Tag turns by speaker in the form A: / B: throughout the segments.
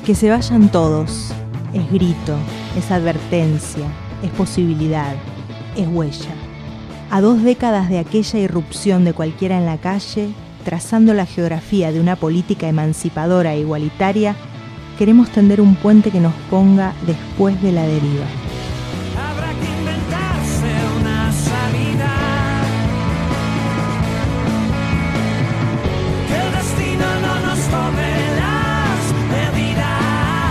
A: Que se vayan todos, es grito, es advertencia, es posibilidad, es huella. A 2 décadas de aquella irrupción de cualquiera en la calle, trazando la geografía de una política emancipadora e igualitaria, queremos tender un puente que nos ponga después de la deriva.
B: Habrá que inventarse una salida. Que el destino no nos tome las medidas.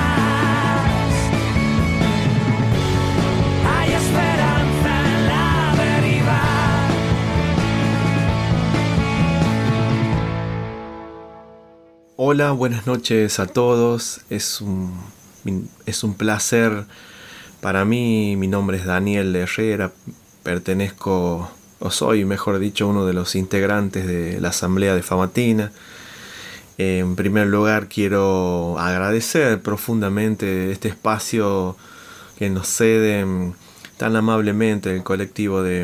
B: Hay esperanza en la deriva.
C: Hola, buenas noches a todos. Es un placer para mí. Mi nombre es Daniel Herrera. Pertenezco, o soy, mejor dicho, uno de los integrantes de la Asamblea de Famatina. En primer lugar, quiero agradecer profundamente este espacio que nos ceden tan amablemente el colectivo de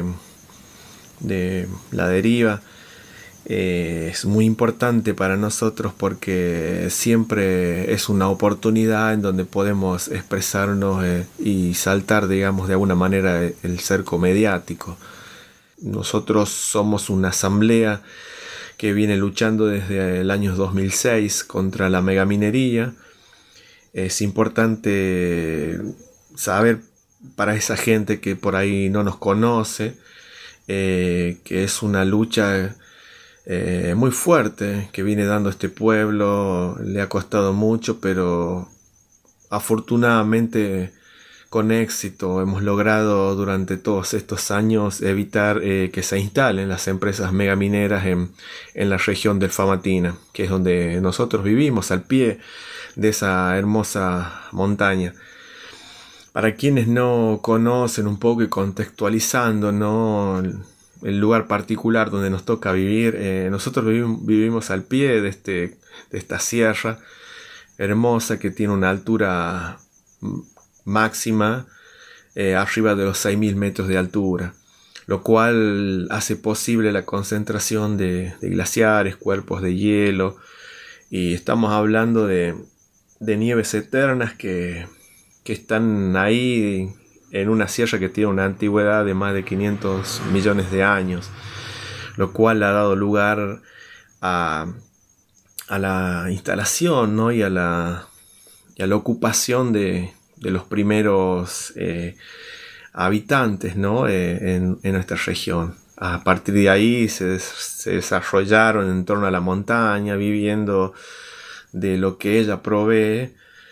C: La Deriva. Es muy importante para nosotros porque siempre es una oportunidad en donde podemos expresarnos y saltar, digamos, de alguna manera el cerco mediático. Nosotros somos una asamblea que viene luchando desde el año 2006 contra la megaminería. Es importante saber para esa gente que por ahí no nos conoce que es una lucha muy fuerte que viene dando este pueblo. Le ha costado mucho, pero afortunadamente con éxito hemos logrado durante todos estos años evitar que se instalen las empresas megamineras en la región del Famatina, que es donde nosotros vivimos, al pie de esa hermosa montaña. Para quienes no conocen un poco y contextualizando, ¿no?, el lugar particular donde nos toca vivir, nosotros vivimos al pie de esta sierra hermosa que tiene una altura máxima arriba de los 6.000 metros de altura, lo cual hace posible la concentración de glaciares, cuerpos de hielo, y estamos hablando de nieves eternas que están ahí en una sierra que tiene una antigüedad de más de 500 millones de años, lo cual ha dado lugar a la instalación, ¿no?, y a la ocupación de los primeros habitantes, ¿no?, en nuestra región. A partir de ahí se desarrollaron en torno a la montaña, viviendo de lo que ella provee.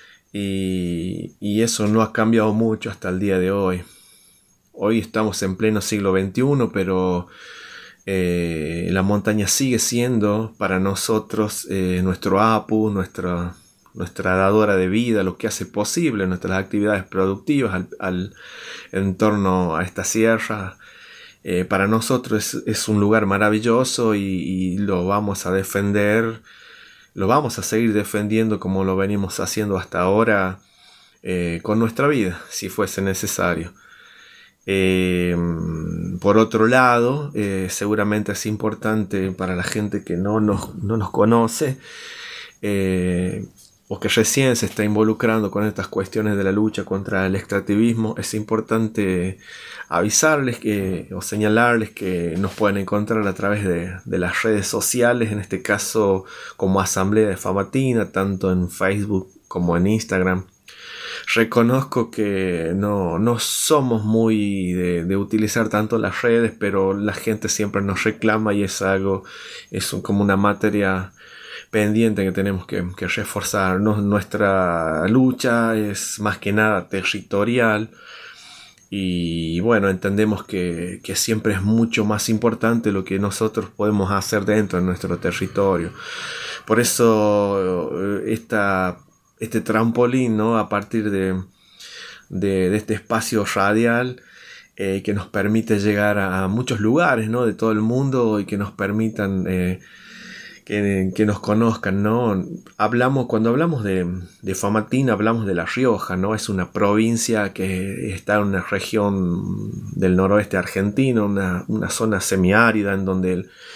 C: Y eso no ha cambiado mucho hasta el día de hoy. Hoy estamos en pleno siglo XXI, pero la montaña sigue siendo para nosotros nuestro apu, nuestra dadora de vida, lo que hace posible nuestras actividades productivas en torno a esta sierra. Para nosotros es un lugar maravilloso y lo vamos a defender. Lo vamos a seguir defendiendo como lo venimos haciendo hasta ahora, con nuestra vida, si fuese necesario. Por otro lado, seguramente es importante para la gente que no nos conoce, o que recién se está involucrando con estas cuestiones de la lucha contra el extractivismo. Es importante avisarles o señalarles que nos pueden encontrar a través de las redes sociales, en este caso como Asamblea de Famatina, tanto en Facebook como en Instagram. Reconozco que no somos muy de utilizar tanto las redes, pero la gente siempre nos reclama y es como una materia pendiente que tenemos que reforzar. Nuestra lucha es más que nada territorial. Y bueno, entendemos que siempre es mucho más importante lo que nosotros podemos hacer dentro de nuestro territorio. Por eso este trampolín, ¿no?, a partir de este espacio radial que nos permite llegar a muchos lugares, ¿no?, de todo el mundo, y que nos permitan que nos conozcan, ¿no? Cuando hablamos de Famatina, hablamos de La Rioja, ¿no? Es una provincia que está en una región del noroeste argentino, una zona semiárida en donde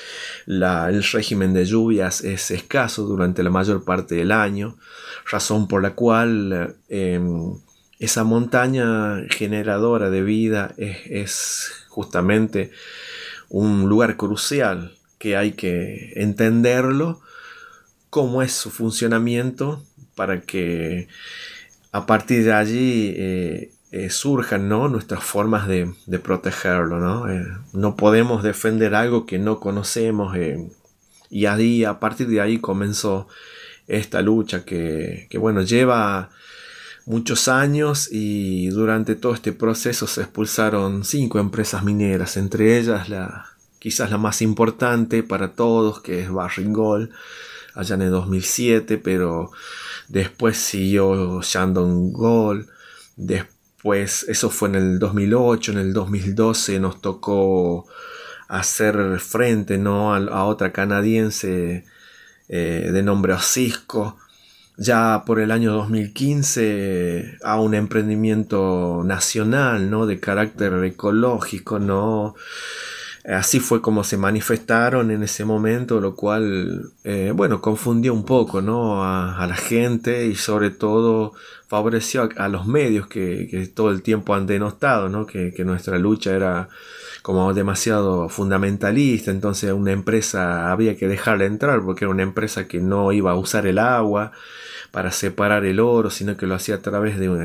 C: el régimen de lluvias es escaso durante la mayor parte del año, razón por la cual esa montaña generadora de vida es justamente un lugar crucial que hay que entenderlo, cómo es su funcionamiento, para que a partir de allí surjan, ¿no?, nuestras formas de protegerlo, ¿no? No podemos defender algo que no conocemos, y a partir de ahí comenzó esta lucha que bueno, lleva muchos años, y durante todo este proceso se expulsaron 5 empresas mineras, entre ellas quizás la más importante para todos, que es Barrick allá en el 2007, pero después siguió Shandong Gold, después eso fue en el 2008, en el 2012 nos tocó hacer frente, ¿no?, a otra canadiense de nombre Osisko. Ya por el año 2015 a un emprendimiento nacional, ¿no?, de carácter ecológico, ¿no? Así fue como se manifestaron en ese momento, lo cual, bueno, confundió un poco, ¿no?, a la gente, y sobre todo favoreció a los medios que todo el tiempo han denostado, ¿no?, que nuestra lucha era como demasiado fundamentalista. Entonces una empresa había que dejarla entrar porque era una empresa que no iba a usar el agua para separar el oro, sino que lo hacía a través de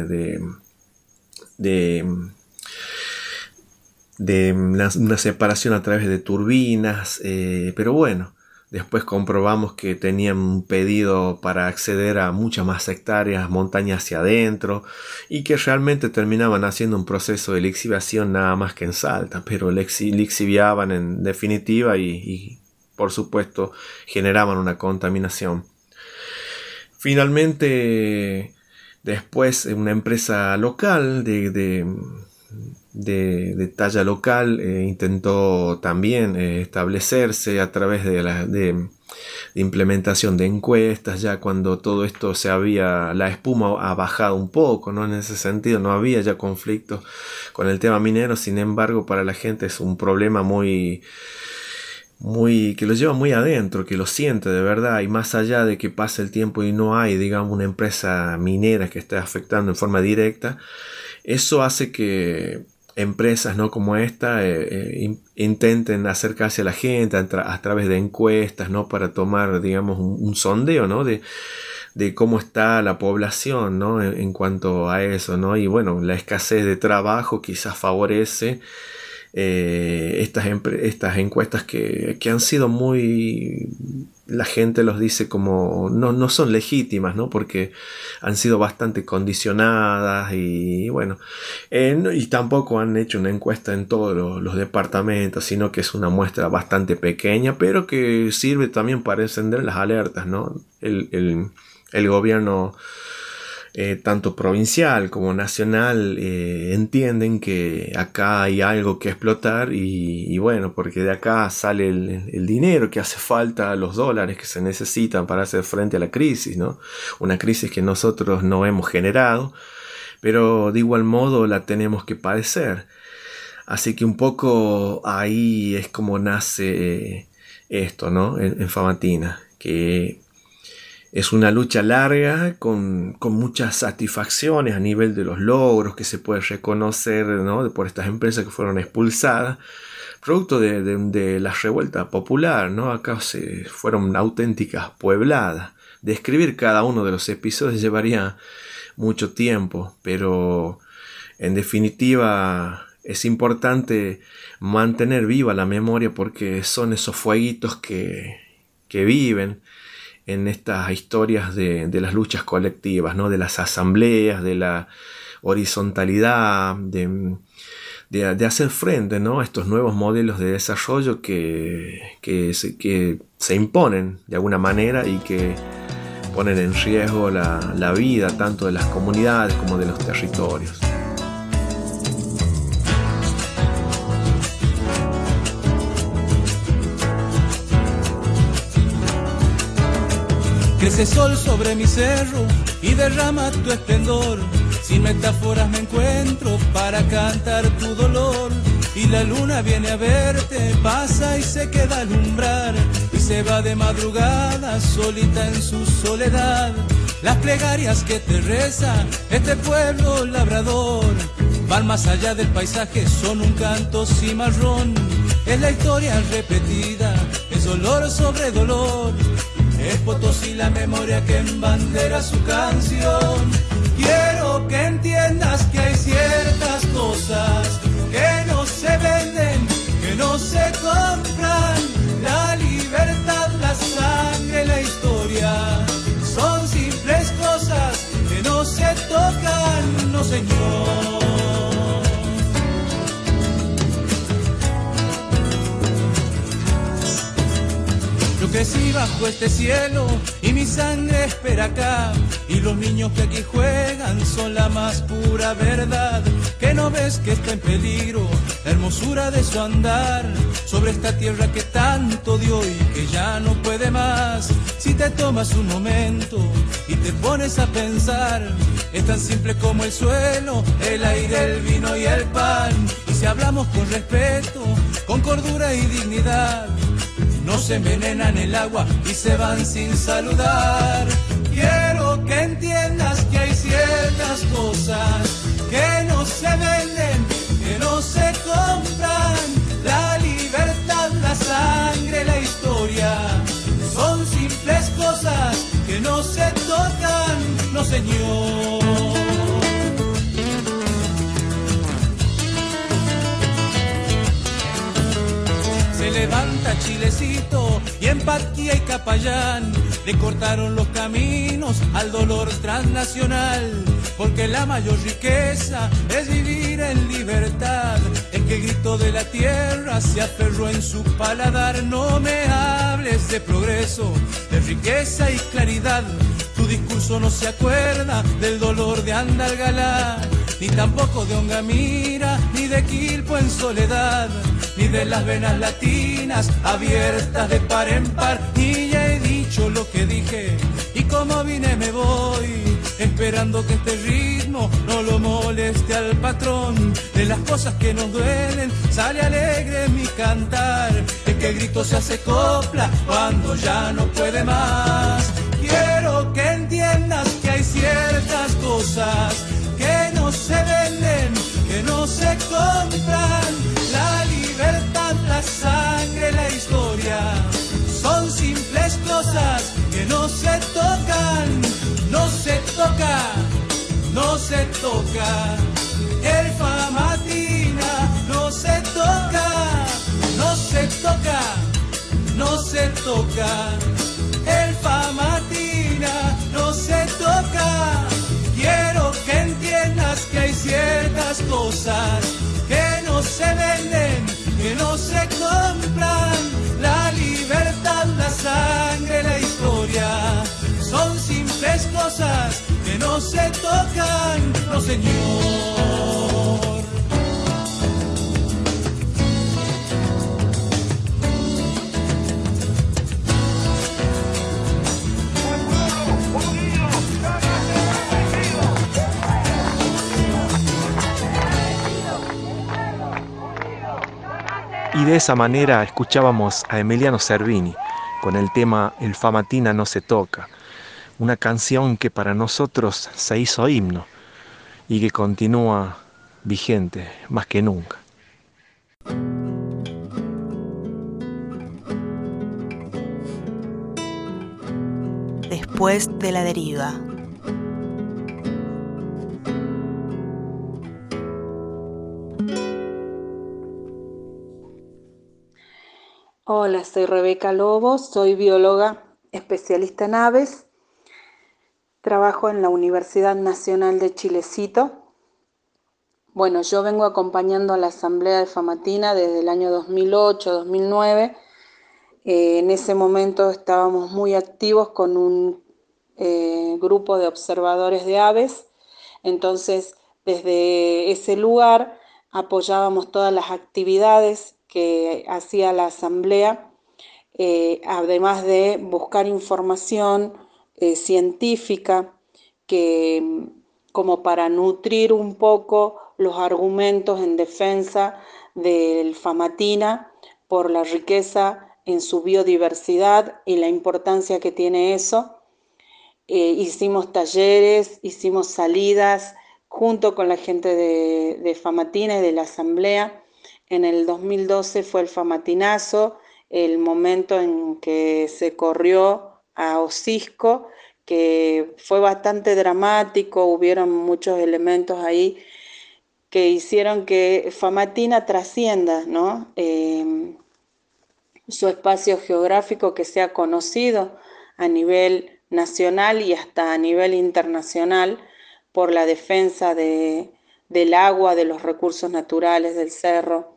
C: una separación a través de turbinas, pero bueno, después comprobamos que tenían un pedido para acceder a muchas más hectáreas, montañas hacia adentro, y que realmente terminaban haciendo un proceso de lixiviación nada más que en Salta, pero lixiviaban en definitiva y por supuesto generaban una contaminación. Finalmente, después una empresa local de talla local intentó también establecerse a través de implementación de encuestas, ya cuando todo esto la espuma ha bajado un poco, ¿no? En ese sentido no había ya conflictos con el tema minero. Sin embargo, para la gente es un problema muy que lo lleva muy adentro, que lo siente de verdad, y más allá de que pase el tiempo y no hay, digamos, una empresa minera que esté afectando en forma directa, eso hace que empresas, ¿no?, como esta intenten acercarse a la gente a través de encuestas, ¿no?, para tomar, digamos, un sondeo, ¿no?, de cómo está la población, ¿no?, en cuanto a eso, ¿no? Y bueno, la escasez de trabajo quizás favorece estas encuestas que han sido muy, la gente los dice como no son legítimas, ¿no?, porque han sido bastante condicionadas, y bueno, y tampoco han hecho una encuesta en todos los departamentos, sino que es una muestra bastante pequeña, pero que sirve también para encender las alertas, ¿no? El gobierno tanto provincial como nacional entienden que acá hay algo que explotar, y bueno, porque de acá sale el dinero que hace falta, los dólares que se necesitan para hacer frente a la crisis, ¿no? Una crisis que nosotros no hemos generado, pero de igual modo la tenemos que padecer. Así que un poco ahí es como nace esto, ¿no?, en Famatina, que es una lucha larga con muchas satisfacciones a nivel de los logros que se puede reconocer, ¿no?, por estas empresas que fueron expulsadas, producto de la revuelta popular, ¿no? Acá fueron auténticas puebladas. Describir cada uno de los episodios llevaría mucho tiempo, pero en definitiva es importante mantener viva la memoria, porque son esos fueguitos que viven en estas historias de las luchas colectivas, ¿no?, de las asambleas, de la horizontalidad, de hacer frente, ¿no?, a estos nuevos modelos de desarrollo que se imponen de alguna manera y que ponen en riesgo la vida tanto de las comunidades como de los territorios.
B: Crece sol sobre mi cerro y derrama tu esplendor. Sin metáforas me encuentro para cantar tu dolor. y la luna viene a verte, pasa y se queda al umbral y se va de madrugada solita en su soledad. Las plegarias que te reza este pueblo labrador van más allá del paisaje, son un canto cimarrón. Es la historia repetida, es dolor sobre dolor, es Potosí la memoria que embandera su canción. Quiero que entiendas que hay ciertas cosas que no se venden, que no se compran. La libertad, la sangre, la historia son simples cosas que no se tocan, no señor. Yo crecí bajo este cielo y mi sangre espera acá, y los niños que aquí juegan son la más pura verdad. Que no ves que está en peligro la hermosura de su andar sobre esta tierra que tanto dio y que ya no puede más. Si te tomas un momento y te pones a pensar, es tan simple como el suelo, el aire, el vino y el pan. Y si hablamos con respeto, con cordura y dignidad, no se envenenan el agua y se van sin saludar. Quiero que entiendas que hay ciertas cosas que no se venden, que no se compran. La libertad, la sangre, la historia son simples cosas que no se tocan, no señor. Se levanta Chilecito y en Patquía y Capayán le cortaron los caminos al dolor transnacional, porque la mayor riqueza es vivir en libertad. Es que el grito de la tierra se aferró en su paladar. No me hables de progreso, de riqueza y claridad. Tu discurso no se acuerda del dolor de Andalgalá, ni tampoco de Ongamira, ni de Quilpo en soledad, ni de las venas latinas abiertas de par en par. Y ya he dicho lo que dije, y como vine me voy, esperando que este ritmo no lo moleste al patrón. De las cosas que nos duelen sale alegre mi cantar, es que el grito se hace copla cuando ya no puede más. Quiero que entiendas que hay ciertas cosas que no se venden, que no se compran. La libertad, la sangre, la historia son simples cosas que no se tocan, no se toca, no se toca. El Famatina no se toca, no se toca, no se toca. El Famatina no se toca. Quiero que entiendas que hay ciertas cosas que no se venden, que no se compran. La libertad, la sangre, la historia son simples cosas que no se tocan, no señor.
C: Y de esa manera escuchábamos a Emiliano Cervini con el tema El Famatina no se toca, una canción que para nosotros se hizo himno y que continúa vigente más que nunca.
A: Después de la deriva.
D: Hola, soy Rebeca Lobo, soy bióloga especialista en aves. Trabajo en la Universidad Nacional de Chilecito. Bueno, yo vengo acompañando a la Asamblea de Famatina desde el año 2008-2009. En ese momento estábamos muy activos con un grupo de observadores de aves. Entonces, desde ese lugar apoyábamos todas las actividades que hacía la Asamblea, además de buscar información científica como para nutrir un poco los argumentos en defensa del Famatina por la riqueza en su biodiversidad y la importancia que tiene eso. Hicimos talleres, hicimos salidas junto con la gente de Famatina y de la Asamblea. En el 2012 fue el Famatinazo, el momento en que se corrió a Osisco, que fue bastante dramático, hubieron muchos elementos ahí que hicieron que Famatina trascienda, ¿no? Su espacio geográfico, que sea conocido a nivel nacional y hasta a nivel internacional por la defensa del agua, de los recursos naturales, del cerro.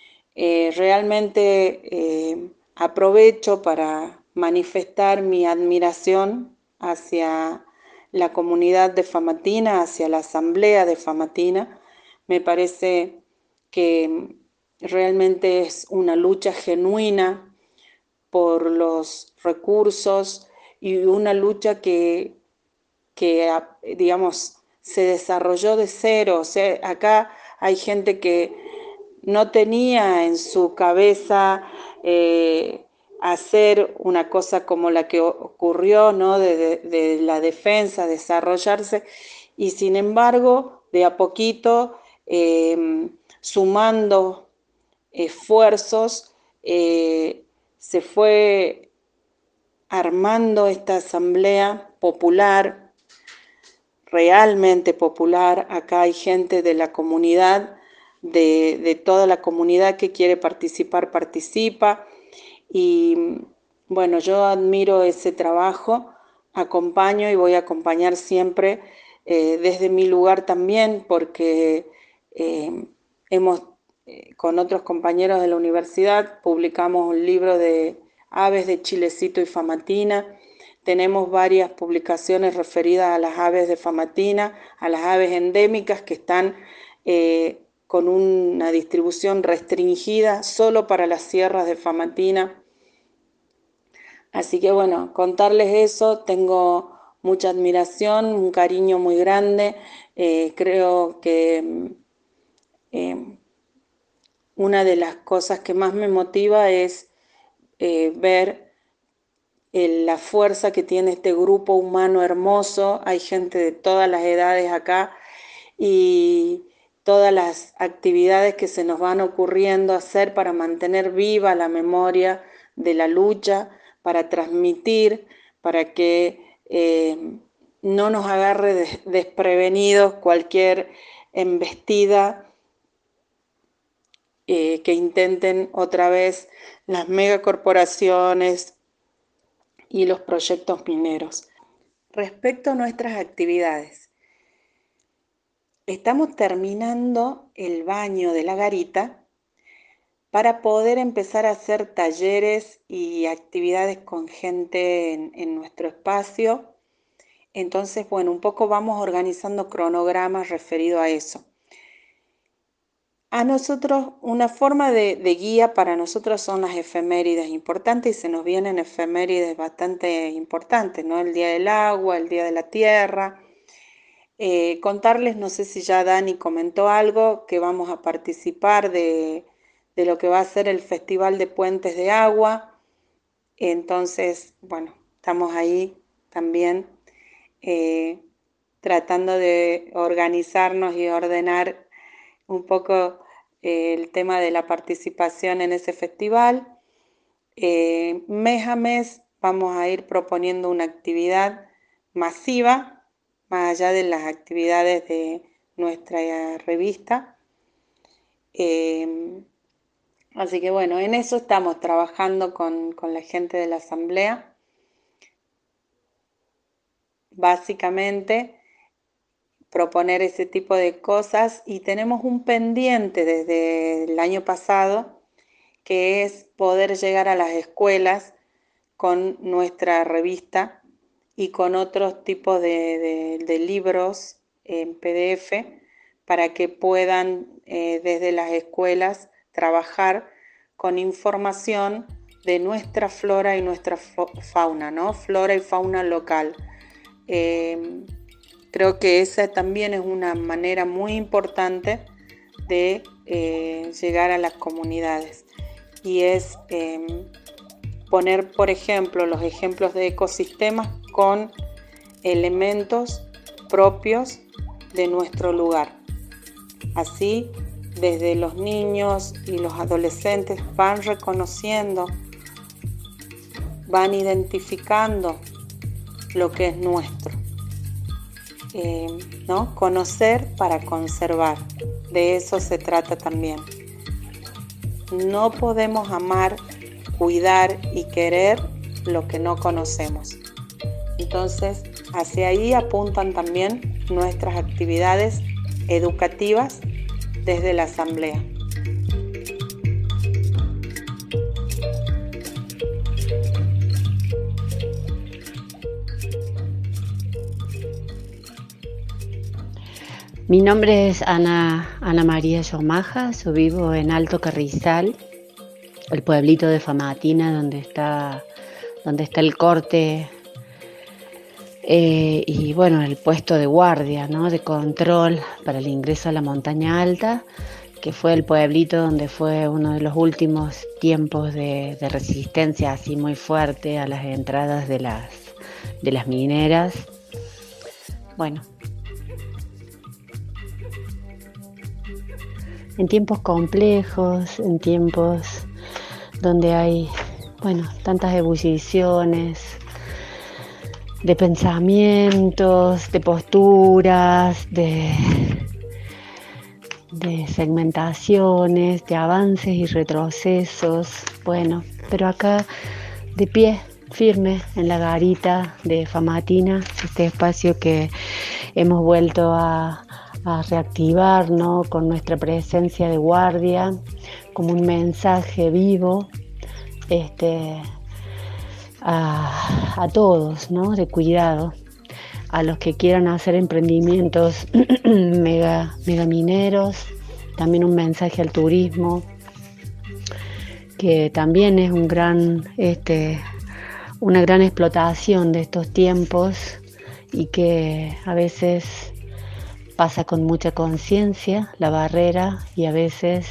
D: Realmente aprovecho para manifestar mi admiración hacia la comunidad de Famatina, hacia la Asamblea de Famatina. Me parece que realmente es una lucha genuina por los recursos y una lucha que digamos, se desarrolló de cero. O sea, acá hay gente que no tenía en su cabeza hacer una cosa como la que ocurrió, ¿no? de la defensa, desarrollarse, y sin embargo, de a poquito, sumando esfuerzos, se fue armando esta asamblea popular, realmente popular. Acá hay gente de la comunidad, de toda la comunidad que quiere participar, participa. Y bueno, yo admiro ese trabajo, acompaño y voy a acompañar siempre desde mi lugar también, porque con otros compañeros de la universidad publicamos un libro de aves de Chilecito y Famatina. Tenemos varias publicaciones referidas a las aves de Famatina, a las aves endémicas que están con una distribución restringida solo para las sierras de Famatina. Así que bueno, contarles eso, tengo mucha admiración, un cariño muy grande. Creo que una de las cosas que más me motiva es ver la fuerza que tiene este grupo humano hermoso. Hay gente de todas las edades acá y todas las actividades que se nos van ocurriendo hacer para mantener viva la memoria de la lucha, para transmitir, para que no nos agarre desprevenidos cualquier embestida que intenten otra vez las megacorporaciones y los proyectos mineros. Respecto a nuestras actividades, estamos terminando el baño de la garita para poder empezar a hacer talleres y actividades con gente en nuestro espacio. Entonces, bueno, un poco vamos organizando cronogramas referido a eso. A nosotros, una forma de guía para nosotros son las efemérides importantes, y se nos vienen efemérides bastante importantes, ¿no? El Día del Agua, el Día de la Tierra. Contarles, no sé si ya Dani comentó algo, que vamos a participar de lo que va a ser el Festival de Puentes de Agua. Entonces, bueno, estamos ahí también tratando de organizarnos y ordenar un poco el tema de la participación en ese festival. Mes a mes vamos a ir proponiendo una actividad masiva, más allá de las actividades de nuestra revista. Así que bueno, en eso estamos trabajando con la gente de la asamblea. Básicamente proponer ese tipo de cosas, y tenemos un pendiente desde el año pasado, que es poder llegar a las escuelas con nuestra revista y con otros tipos de libros en PDF, para que puedan desde las escuelas trabajar con información de nuestra flora y nuestra fauna, ¿no? Flora y fauna local. Creo que esa también es una manera muy importante de llegar a las comunidades, y es poner, por ejemplo, los ejemplos de ecosistemas con elementos propios de nuestro lugar. Así, desde los niños y los adolescentes van reconociendo, van identificando lo que es nuestro. ¿No? Conocer para conservar, de eso se trata también. No podemos amar, cuidar y querer lo que no conocemos. Entonces, hacia ahí apuntan también nuestras actividades educativas desde la Asamblea.
E: Mi nombre es Ana María Yomaja, yo vivo en Alto Carrizal, el pueblito de Famatina donde está el corte y bueno, el puesto de guardia, ¿no? De control para el ingreso a la montaña alta, que fue el pueblito donde fue uno de los últimos tiempos de resistencia así muy fuerte a las entradas de las mineras. Bueno, en tiempos complejos, en tiempos donde hay, bueno, tantas ebulliciones de pensamientos, de posturas, de segmentaciones, de avances y retrocesos, bueno, pero acá de pie, firme en la garita de Famatina, este espacio que hemos vuelto a reactivar, ¿no? Con nuestra presencia de guardia, como un mensaje vivo a todos, ¿no? De cuidado, a los que quieran hacer emprendimientos megamineros, también un mensaje al turismo, que también es una gran explotación de estos tiempos y que a veces pasa con mucha conciencia la barrera y a veces,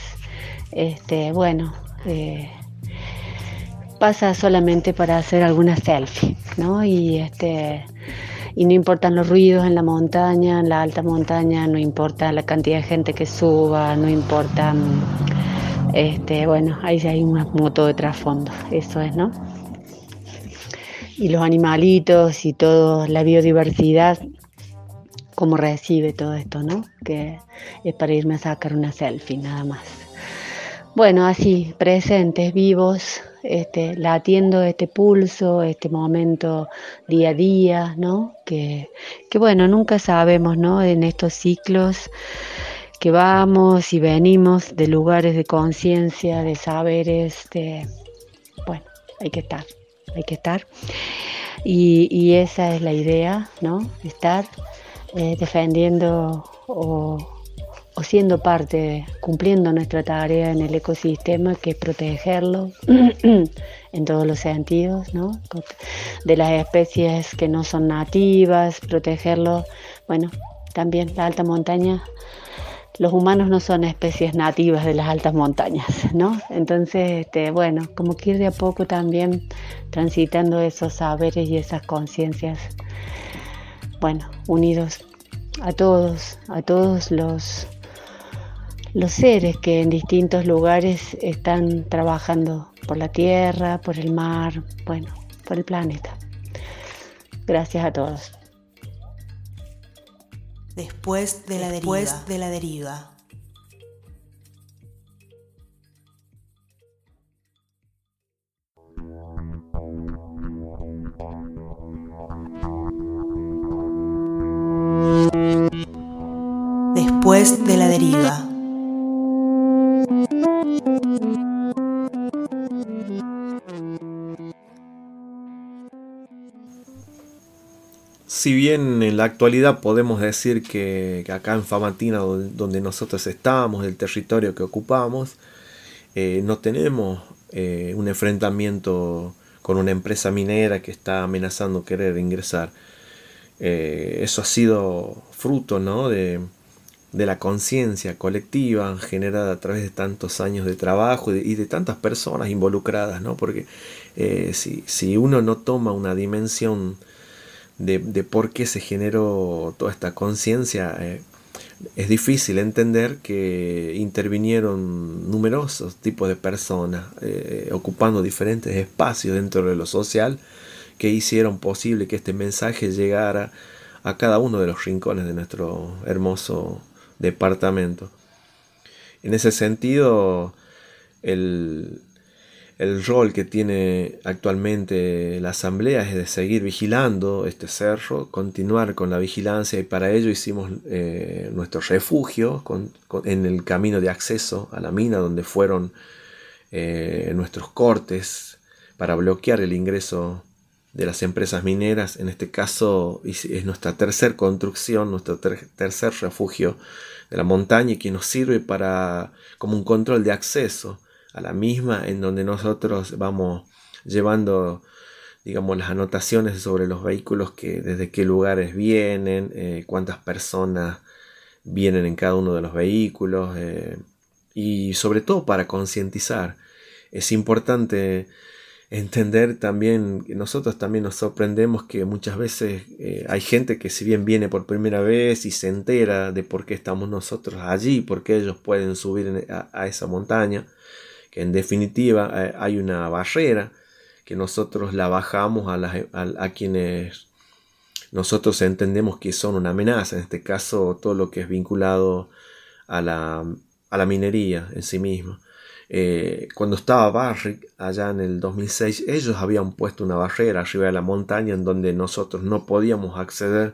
E: pasa solamente para hacer alguna selfie, ¿no? Y no importan los ruidos en la montaña, en la alta montaña, no importa la cantidad de gente que suba, no importa, ahí hay una moto de trasfondo, eso es, ¿no? Y los animalitos y toda la biodiversidad, cómo recibe todo esto, ¿no? Que es para irme a sacar una selfie, nada más. Bueno, así, presentes, vivos, latiendo este pulso, este momento día a día, ¿no? Que bueno, nunca sabemos, ¿no? En estos ciclos que vamos y venimos de lugares de conciencia, de saberes, bueno, hay que estar. Y esa es la idea, ¿no? Estar defendiendo o siendo parte, cumpliendo nuestra tarea en el ecosistema, que es protegerlo en todos los sentidos, ¿no? De las especies que no son nativas, protegerlo. Bueno, también la alta montaña, los humanos no son especies nativas de las altas montañas, ¿no? Entonces, bueno, como que ir de a poco también transitando esos saberes y esas conciencias, bueno, unidos a todos los seres que en distintos lugares están trabajando por la tierra, por el mar, bueno, por el planeta. Gracias a todos.
A: Después de la deriva. Después de la deriva.
C: Si bien en la actualidad podemos decir que acá en Famatina, donde nosotros estamos, el territorio que ocupamos, no tenemos un enfrentamiento con una empresa minera que está amenazando querer ingresar. Eso ha sido fruto, ¿no? de la conciencia colectiva generada a través de tantos años de trabajo y de tantas personas involucradas, ¿no? Porque si uno no toma una dimensión de por qué se generó toda esta conciencia, es difícil entender que intervinieron numerosos tipos de personas ocupando diferentes espacios dentro de lo social que hicieron posible que este mensaje llegara a cada uno de los rincones de nuestro hermoso departamento. En ese sentido, el rol que tiene actualmente la Asamblea es de seguir vigilando este cerro, continuar con la vigilancia, y para ello hicimos nuestro refugio en el camino de acceso a la mina, donde fueron nuestros cortes para bloquear el ingreso de las empresas mineras. En este caso es nuestra tercer construcción, nuestro tercer refugio de la montaña, y que nos sirve como un control de acceso a la misma, en donde nosotros vamos llevando, digamos, las anotaciones sobre los vehículos, desde qué lugares vienen, cuántas personas vienen en cada uno de los vehículos, y sobre todo para concientizar. Es importante entender también que nosotros también nos sorprendemos que muchas veces hay gente que, si bien viene por primera vez y se entera de por qué estamos nosotros allí, por qué ellos pueden subir a esa montaña, que en definitiva hay una barrera que nosotros la bajamos a quienes nosotros entendemos que son una amenaza, en este caso todo lo que es vinculado a la minería en sí misma. Cuando estaba Barrick allá en el 2006, ellos habían puesto una barrera arriba de la montaña en donde nosotros no podíamos acceder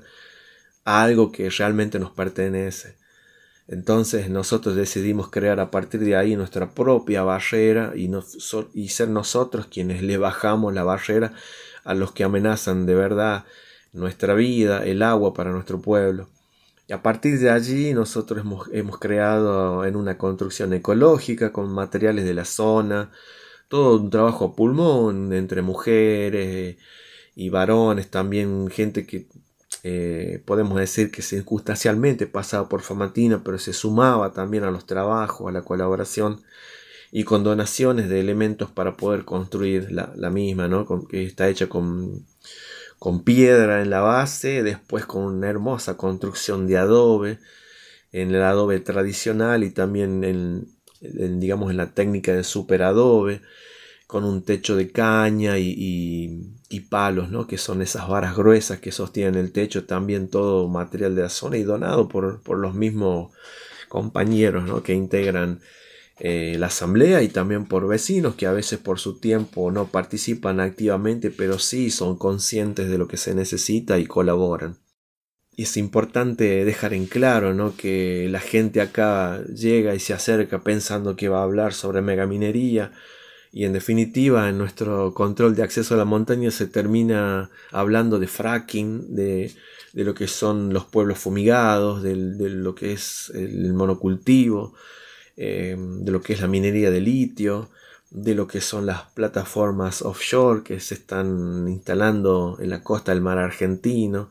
C: a algo que realmente nos pertenece. Entonces nosotros decidimos crear a partir de ahí nuestra propia barrera y ser nosotros quienes le bajamos la barrera a los que amenazan de verdad nuestra vida, el agua para nuestro pueblo. Y a partir de allí nosotros hemos creado en una construcción ecológica con materiales de la zona, todo un trabajo a pulmón entre mujeres y varones, también gente que podemos decir que circunstancialmente pasaba por Famatina, pero se sumaba también a los trabajos, a la colaboración, y con donaciones de elementos para poder construir la misma, ¿no? Que está hecha con piedra en la base, después con una hermosa construcción de adobe, en el adobe tradicional, y también digamos en la técnica de super adobe, con un techo de caña y palos, ¿no? Que son esas varas gruesas que sostienen el techo, también todo material de la zona y donado por los mismos compañeros, ¿no? Que integran la asamblea, y también por vecinos que a veces por su tiempo no participan activamente, pero sí son conscientes de lo que se necesita y colaboran. Y es importante dejar en claro, ¿no? Que la gente acá llega y se acerca pensando que va a hablar sobre megaminería, y en definitiva en nuestro control de acceso a la montaña se termina hablando de fracking, de lo que son los pueblos fumigados, de lo que es el monocultivo, de lo que es la minería de litio, de lo que son las plataformas offshore que se están instalando en la costa del mar argentino.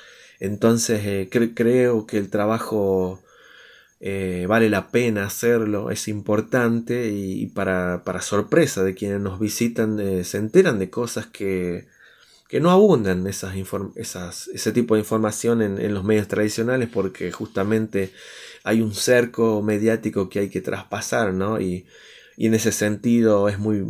C: Entonces creo que el trabajo vale la pena hacerlo, es importante, y para sorpresa de quienes nos visitan se enteran de cosas que no abundan ese tipo de información en los medios tradicionales, porque justamente hay un cerco mediático que hay que traspasar, ¿no? Y en ese sentido es muy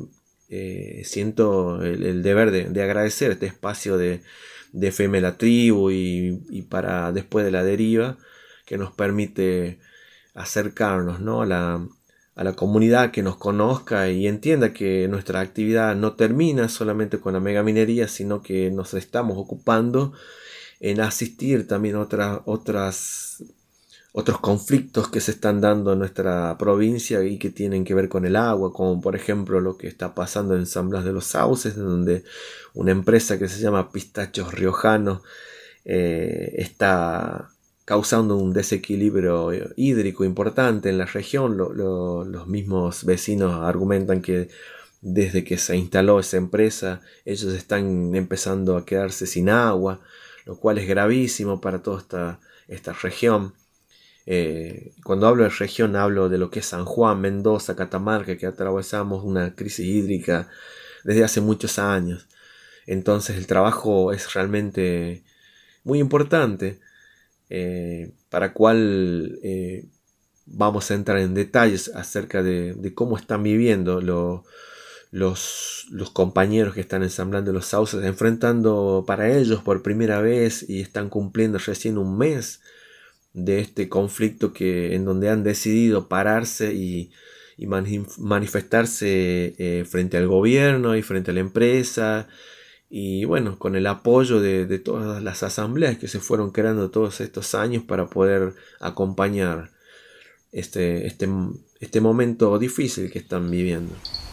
C: siento el deber de agradecer este espacio de FM La Tribu y para Después de la Deriva, que nos permite acercarnos, ¿no? a la comunidad, que nos conozca y entienda que nuestra actividad no termina solamente con la megaminería, sino que nos estamos ocupando en asistir también otros conflictos que se están dando en nuestra provincia y que tienen que ver con el agua, como por ejemplo lo que está pasando en San Blas de los Sauces, donde una empresa que se llama Pistachos Riojanos está causando un desequilibrio hídrico importante en la región. Los mismos vecinos argumentan que desde que se instaló esa empresa ellos están empezando a quedarse sin agua, lo cual es gravísimo para toda esta región. Cuando hablo de región hablo de lo que es San Juan, Mendoza, Catamarca, que atravesamos una crisis hídrica desde hace muchos años. Entonces el trabajo es realmente muy importante, para cual vamos a entrar en detalles acerca de cómo están viviendo los compañeros que están ensamblando los sauces, enfrentando para ellos por primera vez y están cumpliendo recién un mes de este conflicto en donde han decidido pararse y manifestarse frente al gobierno y frente a la empresa, y bueno, con el apoyo de todas las asambleas que se fueron creando todos estos años para poder acompañar este momento difícil que están viviendo.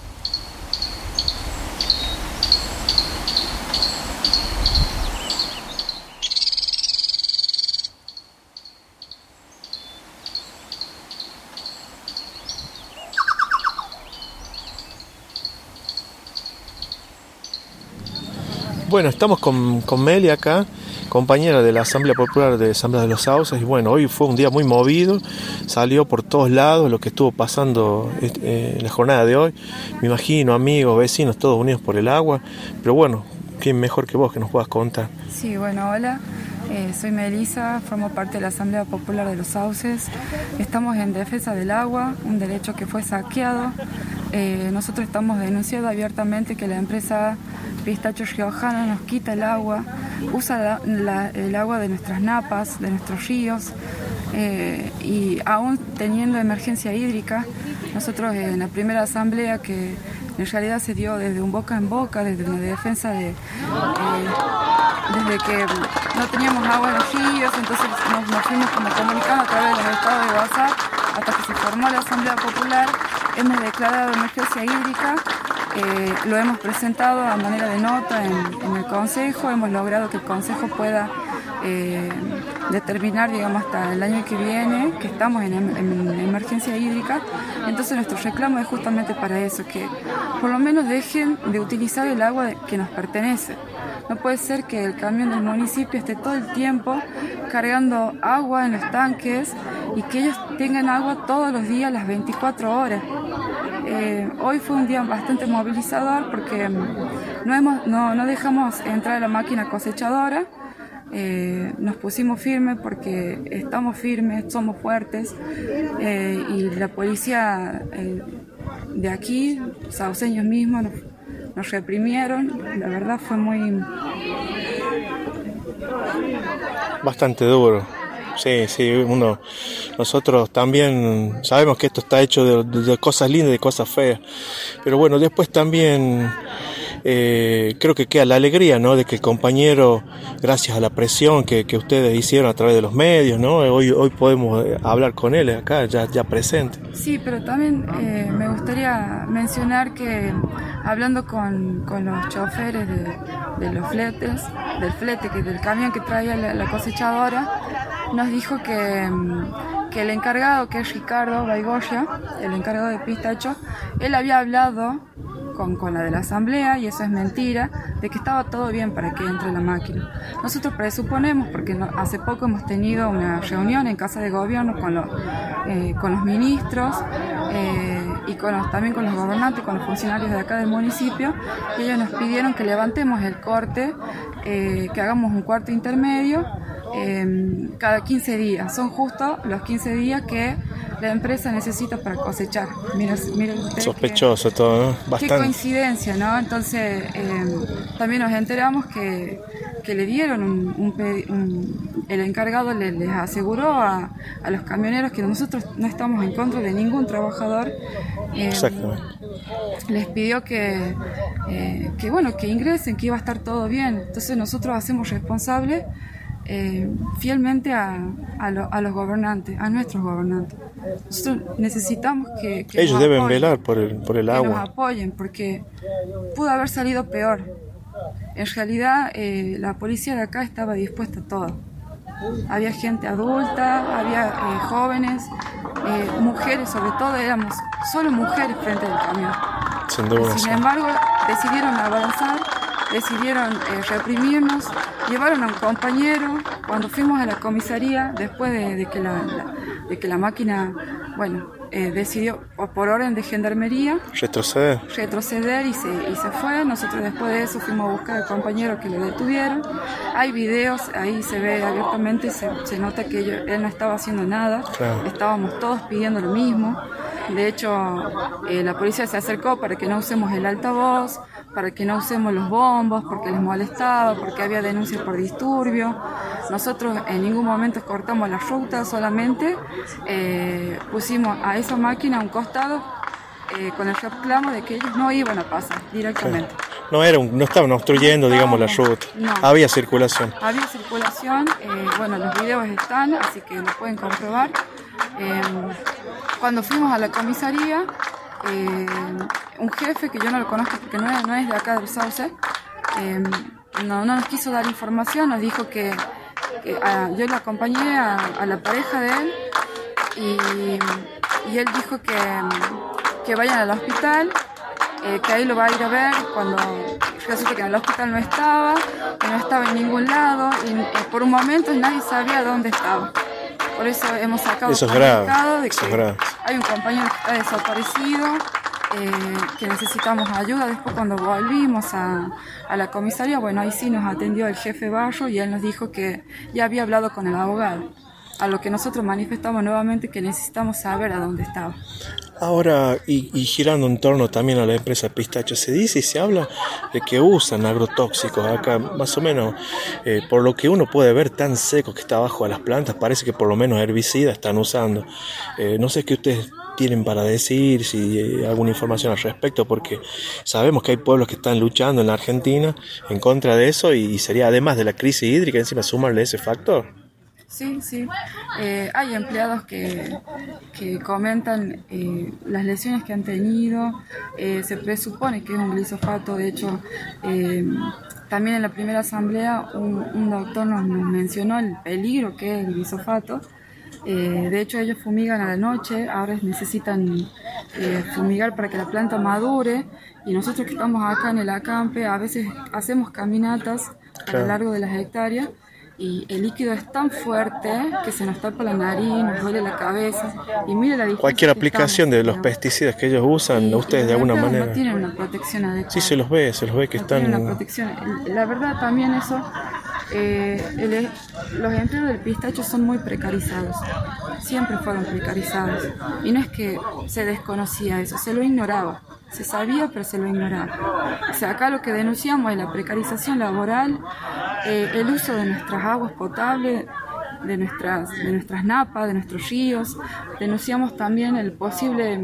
C: Bueno, estamos con Meli acá, compañera de la Asamblea Popular de Asamblea de los Sauces, y bueno, hoy fue un día muy movido, salió por todos lados lo que estuvo pasando en la jornada de hoy. Me imagino, amigos, vecinos, todos unidos por el agua, pero bueno, ¿quién mejor que vos que nos puedas contar?
F: Sí, bueno, hola, soy Melisa, formo parte de la Asamblea Popular de los Sauces. Estamos en defensa del agua, un derecho que fue saqueado. Nosotros estamos denunciando abiertamente que la empresa Pistachos Riojana nos quita el agua, usa el agua de nuestras napas, de nuestros ríos, y aún teniendo emergencia hídrica, nosotros en la primera asamblea, que en realidad se dio desde un boca en boca, desde una defensa desde que no teníamos agua en los ríos, entonces nos fuimos como comunicando a través de los estados de WhatsApp hasta que se formó la Asamblea Popular. Hemos declarado emergencia hídrica, lo hemos presentado a manera de nota en el Consejo, hemos logrado que el Consejo pueda determinar, digamos, hasta el año que viene que estamos en emergencia hídrica. Entonces nuestro reclamo es justamente para eso, que por lo menos dejen de utilizar el agua que nos pertenece. No puede ser que el camión del municipio esté todo el tiempo cargando agua en los tanques y que ellos tengan agua todos los días, las 24 horas. Hoy fue un día bastante movilizador porque no dejamos entrar a la máquina cosechadora. Nos pusimos firmes porque estamos firmes, somos fuertes, y la policía de aquí, sauceños mismos, nos reprimieron. La verdad fue
C: bastante duro. Sí, nosotros también sabemos que esto está hecho de cosas lindas y de cosas feas, pero bueno, después también creo que queda la alegría, ¿no?, de que el compañero, gracias a la presión que ustedes hicieron a través de los medios, ¿no?, hoy podemos hablar con él acá, ya presente.
F: Sí, pero también me gustaría mencionar que hablando con los choferes de los fletes, del camión que traía la cosechadora, nos dijo que el encargado, que es Ricardo Baigoya, el encargado de Pistacho, él había hablado con la de la asamblea, y eso es mentira, de que estaba todo bien para que entre la máquina. Nosotros presuponemos, porque hace poco hemos tenido una reunión en Casa de Gobierno con los ministros y también con los gobernantes, con los funcionarios de acá del municipio, y ellos nos pidieron que levantemos el corte, que hagamos un cuarto intermedio cada 15 días. Son justo los 15 días que la empresa necesita para cosechar. Miren ustedes,
C: sospechoso todo, ¿no? Bastante.
F: Qué coincidencia, ¿no? Entonces también nos enteramos que le dieron el encargado les aseguró a los camioneros que nosotros no estamos en contra de ningún trabajador.
C: Exactamente.
F: Les pidió que ingresen, que iba a estar todo bien. Entonces nosotros hacemos responsables fielmente a los gobernantes, a nuestros gobernantes. Nosotros necesitamos que
C: ellos deben velar por el agua,
F: que nos apoyen, porque pudo haber salido peor. En realidad la policía de acá estaba dispuesta a todo. Había gente adulta, había jóvenes, mujeres, sobre todo éramos solo mujeres frente al camión. Sin embargo, decidieron avanzar, decidieron reprimirnos, llevaron a un compañero. Cuando fuimos a la comisaría, después de que de que la máquina, decidió, por orden de gendarmería, retroceder y se fue. Nosotros después de eso fuimos a buscar al compañero que lo detuvieron. Hay videos, ahí se ve abiertamente, se nota que él no estaba haciendo nada, claro. Estábamos todos pidiendo lo mismo. De hecho, la policía se acercó para que no usemos el altavoz, para que no usemos los bombos, porque les molestaba, porque había denuncias por disturbio. Nosotros en ningún momento cortamos la ruta, solamente pusimos a esa máquina a un costado con el reclamo de que ellos no iban a pasar directamente.
G: Sí. No estaban obstruyendo, digamos, la ruta. No. Había circulación.
F: Había circulación, los videos están, así que lo pueden comprobar. Cuando fuimos a la comisaría, un jefe que yo no lo conozco porque no es de acá del Sauce, no nos quiso dar información, nos dijo que yo lo acompañé a la pareja de él y él dijo que vayan al hospital, que ahí lo va a ir a ver cuando resulta que en el hospital no estaba en ningún lado y por un momento nadie sabía dónde estaba. Por eso hemos sacado
G: el comunicado
F: de que hay un compañero que está desaparecido, que necesitamos ayuda. Después cuando volvimos a la comisaría, ahí sí nos atendió el jefe Barro y él nos dijo que ya había hablado con el abogado. A lo que nosotros manifestamos nuevamente que necesitamos saber a dónde estaba.
G: Ahora, y girando en torno también a la empresa Pistacho, se dice y se habla de que usan agrotóxicos acá, más o menos, por lo que uno puede ver tan seco que está abajo de las plantas, parece que por lo menos herbicidas están usando. No sé qué ustedes tienen para decir, si hay alguna información al respecto, porque sabemos que hay pueblos que están luchando en la Argentina en contra de eso y sería, además de la crisis hídrica, encima sumarle ese factor.
F: Sí. Hay empleados que comentan las lesiones que han tenido. Se presupone que es un glifosato. De hecho, también en la primera asamblea un doctor nos mencionó el peligro que es el glifosato. De hecho, ellos fumigan a la noche. Ahora necesitan fumigar para que la planta madure. Y nosotros que estamos acá en el acampe, a veces hacemos caminatas a lo largo de las hectáreas. Y el líquido es tan fuerte que se nos tapa la nariz, nos duele la cabeza. Y mire la distancia.
G: Cualquier aplicación de los pesticidas que ellos usan, ustedes de alguna manera.
F: No tienen una protección adecuada.
G: Sí, se los ve que no están.
F: Una protección. La verdad también eso, los empleos del Pistacho son muy precarizados. Siempre fueron precarizados. Y no es que se desconocía eso, se lo ignoraba. Se sabía, pero se lo ignoraba. O sea, acá lo que denunciamos es la precarización laboral, el uso de nuestras aguas potables, de nuestras napas, de nuestros ríos. Denunciamos también el posible,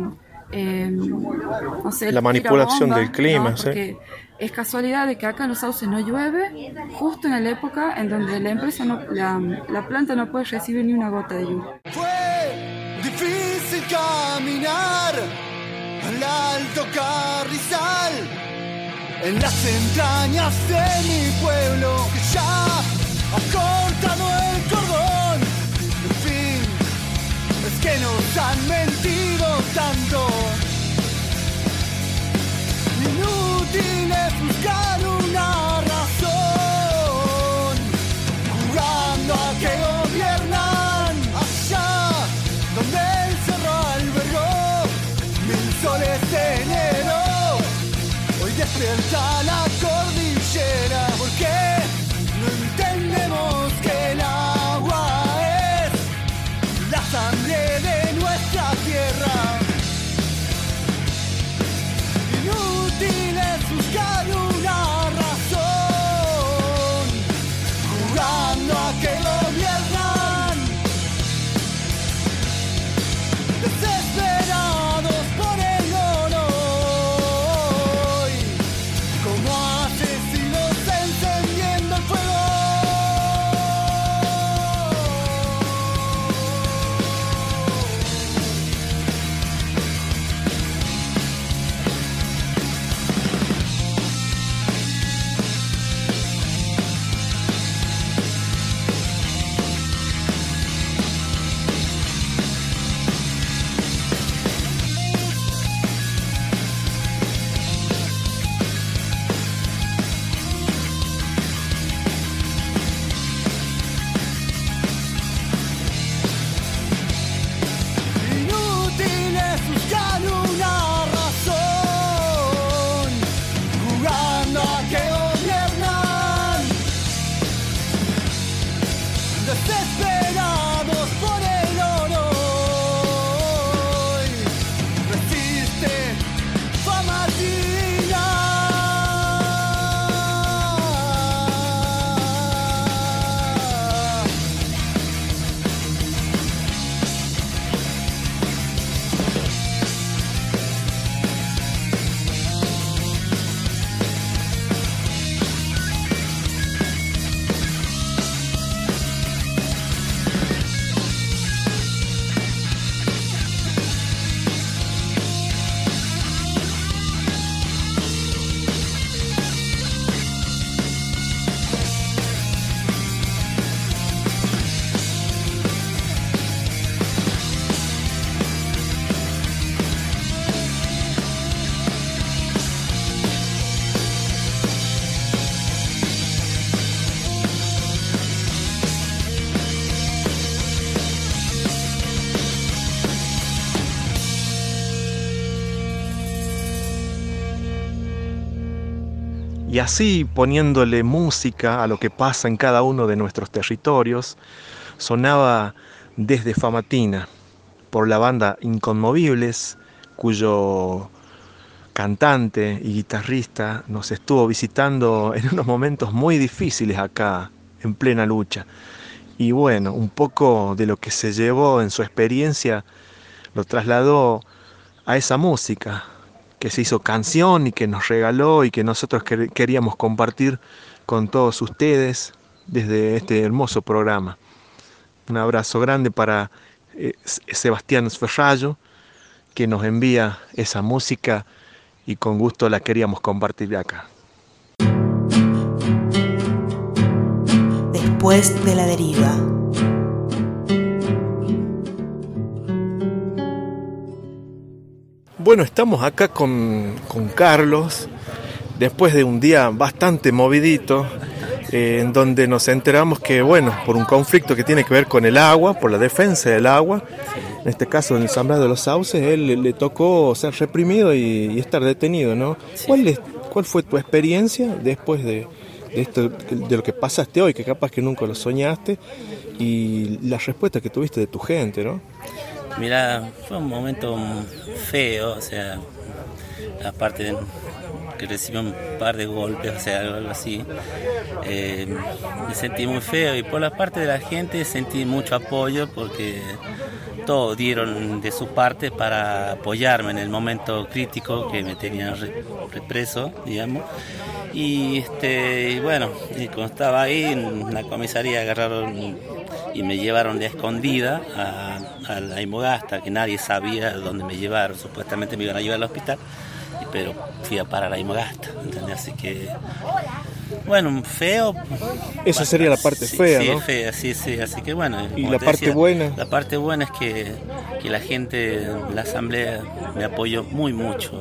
G: la manipulación del clima,
F: ¿no? Porque es casualidad de que acá en los sauces no llueve, justo en la época en donde la planta no puede recibir ni una gota de lluvia.
B: Fue difícil caminar al Alto Carrizal, en las entrañas de mi pueblo que ya ha cortado el cordón. En fin, es que nos han mentido tanto. Inútil es buscar una razón, jugando a que gobiernan allá donde el cerro albergó mil soles de enero. Hoy despierta la cordillera porque no entendemos que el agua es la sangre de nuestra tierra. Inútil es buscar una razón, jugando a que gobiernan, desesperados por el oro. Hoy, como
G: Y así, poniéndole música a lo que pasa en cada uno de nuestros territorios, sonaba Desde Famatina por la banda Inconmovibles, cuyo cantante y guitarrista nos estuvo visitando en unos momentos muy difíciles acá, en plena lucha. Y bueno, un poco de lo que se llevó en su experiencia lo trasladó a esa música que se hizo canción y que nos regaló y que nosotros queríamos compartir con todos ustedes desde este hermoso programa. Un abrazo grande para Sebastián Ferrallo, que nos envía esa música y con gusto la queríamos compartir acá.
A: Después de la deriva.
G: Bueno, estamos acá con Carlos, después de un día bastante movidito, en donde nos enteramos que, bueno, por un conflicto que tiene que ver con el agua, por la defensa del agua, en este caso en el Sembrado de los Sauces, él le tocó ser reprimido y estar detenido, ¿no? Sí. ¿Cuál fue tu experiencia después de esto, de lo que pasaste hoy, que capaz que nunca lo soñaste, y la respuesta que tuviste de tu gente, ¿no?
H: Mira, fue un momento feo, o sea, aparte de que recibí un par de golpes, o sea, algo así, me sentí muy feo, y por la parte de la gente sentí mucho apoyo porque todos dieron de su parte para apoyarme en el momento crítico que me tenían represo, digamos. Y bueno, y cuando estaba ahí en la comisaría agarraron y me llevaron de escondida a la Imogasta, que nadie sabía dónde me llevaron. Supuestamente me iban a llevar al hospital, pero fui a parar a Imogasta, ¿entendés? Así que, bueno, feo.
G: Esa sería la parte fea,
H: sí,
G: ¿no?
H: Sí, fea, sí, así que bueno.
G: ¿Y la parte buena?
H: La parte buena es que la gente de la asamblea me apoyó muy mucho,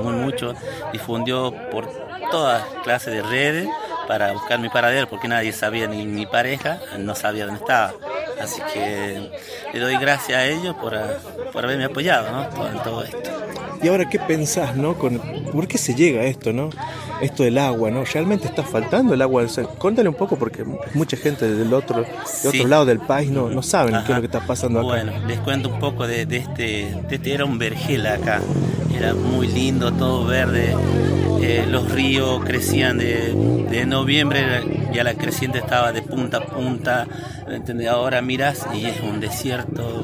H: difundió por todas clases de redes para buscar mi paradero, porque nadie sabía, ni mi pareja no sabía dónde estaba. Así que le doy gracias a ellos por haberme apoyado, ¿no? En todo esto.
G: Y ahora, ¿qué pensás, no? ¿Por qué se llega a esto, no? Esto del agua, ¿no? ¿Realmente está faltando el agua? Contale un poco, porque mucha gente del otro lado del país no saben qué es lo que está pasando acá.
H: Bueno, les cuento un poco de este era un vergel acá. Era muy lindo, todo verde. Los ríos crecían de noviembre, ya la creciente estaba de punta a punta, ¿entendés? Ahora miras y es un desierto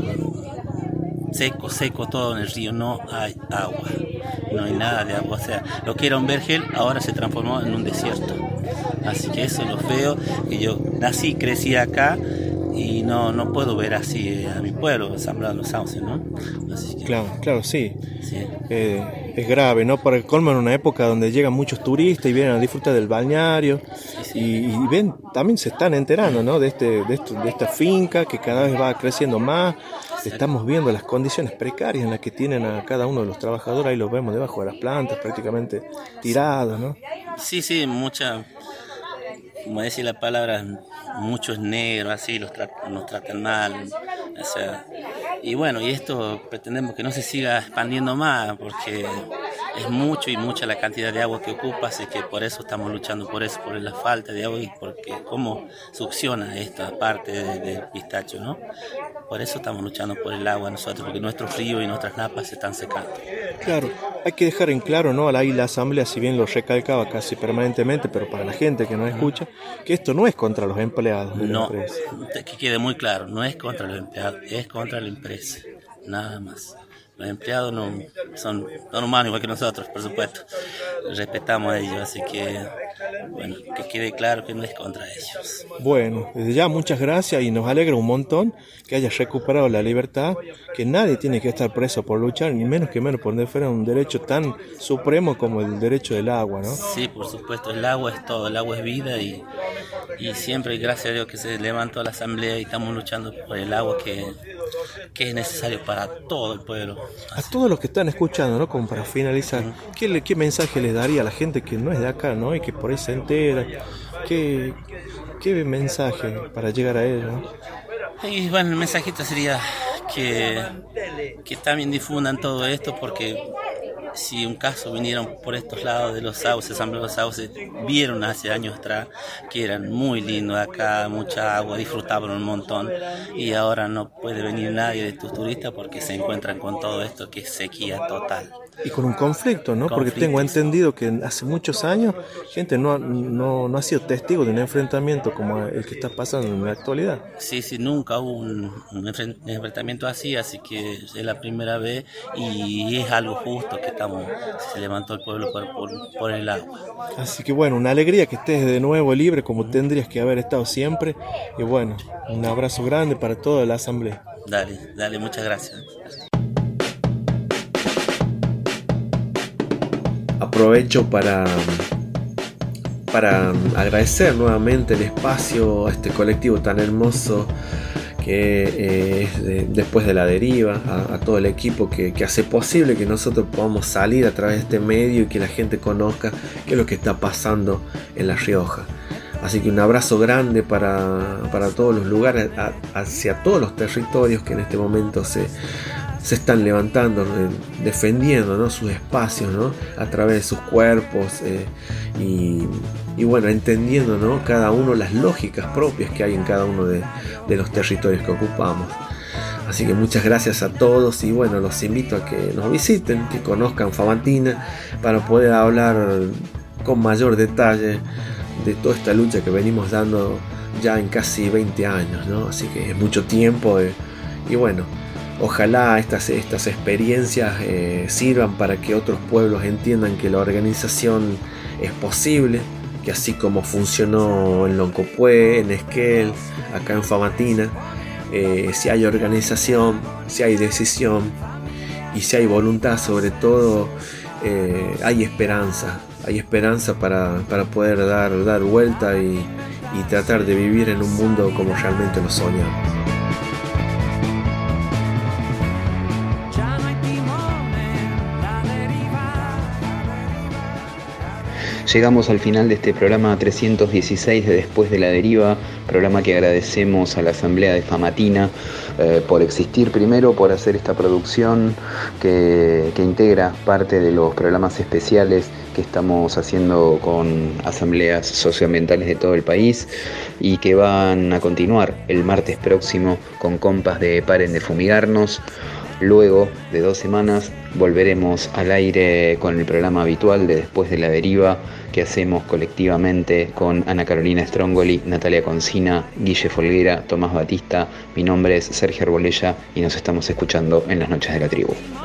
H: seco todo en el río, no hay agua, no hay nada de agua, o sea, lo que era un vergel ahora se transformó en un desierto. Así que eso es lo feo, que yo nací, crecí acá y no puedo ver así a mi pueblo, Sembrado de los Sauces, ¿no? Así que,
G: claro, sí. Es grave, ¿no? Para el colmo, en una época donde llegan muchos turistas y vienen a disfrutar del balneario, y ven, también se están enterando, ¿no? De esta finca que cada vez va creciendo más. Estamos viendo las condiciones precarias en las que tienen a cada uno de los trabajadores, ahí los vemos debajo de las plantas, prácticamente tirados, ¿no?
H: Sí, como decía la palabra, muchos negros, así, nos tratan mal, o sea, y bueno, y esto pretendemos que no se siga expandiendo más, porque es mucha la cantidad de agua que ocupa, así que por eso estamos luchando por la falta de agua, y porque cómo succiona esta parte del pistacho, ¿no? Por eso estamos luchando por el agua nosotros, porque nuestros ríos y nuestras napas se están secando.
G: Claro, hay que dejar en claro, ¿no? Ahí la asamblea, si bien lo recalcaba casi permanentemente, pero para la gente que no escucha, que esto no es contra los empleados de la empresa.
H: Que quede muy claro, no es contra los empleados, es contra la empresa, nada más. Los empleados son humanos igual que nosotros, por supuesto. Respetamos a ellos, así que, bueno, que quede claro que no es contra ellos.
G: Bueno, desde ya muchas gracias, y nos alegra un montón que hayas recuperado la libertad, que nadie tiene que estar preso por luchar, ni menos por defender un derecho tan supremo como el derecho del agua, ¿no?
H: Sí, por supuesto, el agua es todo, el agua es vida, y siempre, gracias a Dios, que se levantó la asamblea y estamos luchando por el agua que es necesario para todo el pueblo.
G: A todos los que están escuchando, ¿no? Como para finalizar, ¿qué mensaje les daría a la gente que no es de acá, ¿no? Y que por ahí se entera? ¿Qué mensaje para llegar a ellos, ¿no?
H: Y bueno, el mensajito sería que también difundan todo esto, porque si un caso vinieron por estos lados de los sauces, Asamblea de los Sauces, vieron hace años atrás que eran muy lindos acá, mucha agua, disfrutaban un montón, y ahora no puede venir nadie de tus turistas porque se encuentran con todo esto que es sequía total.
G: Y con un conflicto, ¿no? Porque tengo entendido que hace muchos años gente no ha sido testigo de un enfrentamiento como el que está pasando en la actualidad.
H: Sí, nunca hubo un enfrentamiento así que es la primera vez y es algo justo que se levantó el pueblo por el agua.
G: Así que bueno, una alegría que estés de nuevo libre como tendrías que haber estado siempre, y bueno, un abrazo grande para toda la asamblea.
H: Dale, muchas gracias.
C: Aprovecho para agradecer nuevamente el espacio a este colectivo tan hermoso que es después de la deriva, a todo el equipo que hace posible que nosotros podamos salir a través de este medio y que la gente conozca qué es lo que está pasando en La Rioja. Así que un abrazo grande para todos los lugares, hacia todos los territorios que en este momento se están levantando, defendiendo, ¿no?, sus espacios, ¿no?, a través de sus cuerpos y bueno, entendiendo, ¿no?, cada uno las lógicas propias que hay en cada uno de los territorios que ocupamos. Así que muchas gracias a todos y bueno, los invito a que nos visiten, que conozcan Famatina para poder hablar con mayor detalle de toda esta lucha que venimos dando ya en casi 20 años, ¿no? Así que es mucho tiempo y bueno, ojalá estas experiencias sirvan para que otros pueblos entiendan que la organización es posible, que así como funcionó en Loncopué, en Esquel, acá en Famatina, si hay organización, si hay decisión y si hay voluntad, sobre todo, hay esperanza para poder dar vuelta y tratar de vivir en un mundo como realmente lo soñamos.
I: Llegamos al final de este programa 316 de Después de la Deriva, programa que agradecemos a la Asamblea de Famatina por existir primero, por hacer esta producción que integra parte de los programas especiales que estamos haciendo con asambleas socioambientales de todo el país y que van a continuar el martes próximo con compas de Paren de Fumigarnos. Luego de 2 semanas volveremos al aire con el programa habitual de Después de la Deriva que hacemos colectivamente con Ana Carolina Strongoli, Natalia Concina, Guille Folguera, Tomás Batista. Mi nombre es Sergio Arbolella y nos estamos escuchando en las Noches de la Tribu.